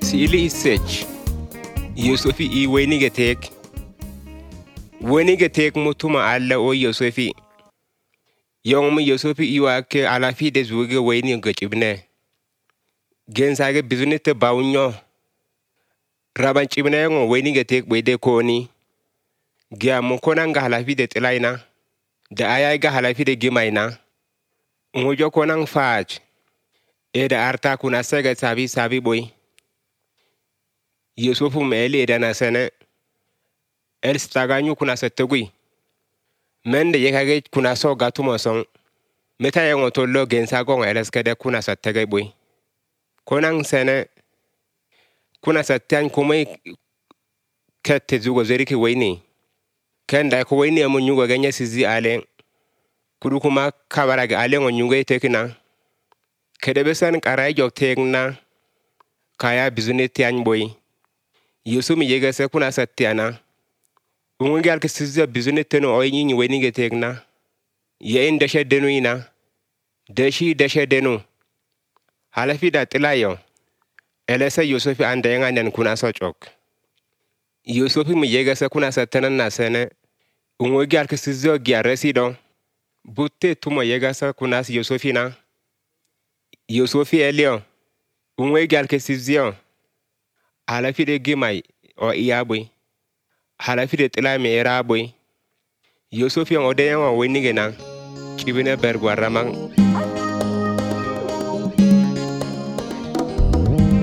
Sili isech Yusufi I wenigetek mutuma alla o Yusufi yong Yusufi iwa ke alafi de zuge weni gachibne gensage bizunite baunyo raban chibne ngo wenigetek bede koni gya mukona nga halafi de telaina da ayai ga halafi de gimaina ngojo konang faj da arta kuna sega sabi boy Yusufu meli dana sene el staganyu kuna setugui mende yekage kuna so gatumo son meta yengo tollo gensa gon eleskede kuna sattege boy konang sene kuna sattan kumai kette zugo zeriki wayni kenda ko wayni amu nyugo ganya sizi ale kudu kuma kabaraga ale ngo nyugo tekina kede besan qaray jok tekna kaya bizuneti an boy Yusumi yega se kuna sattiana ungi alke sizza bizuneti no oy nyini wayni getekna ye indeshe denu ina deshe denu halafi da tilayo elesa Yusufi ande nganen kuna sochok Yusufi mi yega se kuna satana na sene ungi alke sizzo gya resido butte tumo yega se kuna Yusufi na Yusufi elio ungi alke sizzio halafi de gimai o iyabui halafi de tilami erabui Yusufi ngode ngo wenigena kibine bergwa ramang